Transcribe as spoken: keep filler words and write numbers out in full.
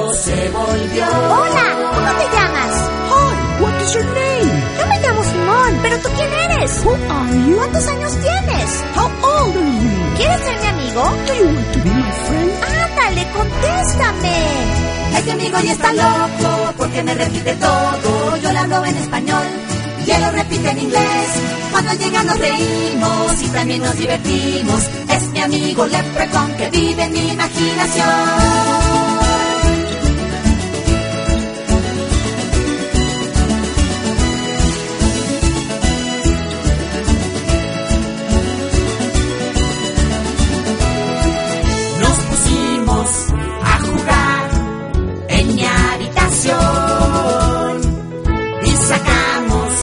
loco se volvió. Hola, ¿cómo te llamas? Hi, what is your name? Yo me llamo Simón, ¿pero tú quién eres? Who are you? ¿Cuántos años tienes? How old are you? ¿Quieres ser mi amigo? Do you want to be my friend? Ándale, contéstame. Este amigo ya está loco porque me repite todo. Yo le hablo en español y él lo repite en inglés. Cuando llega nos reímos y también nos divertimos. Es mi amigo Leprechaun que vive en mi imaginación.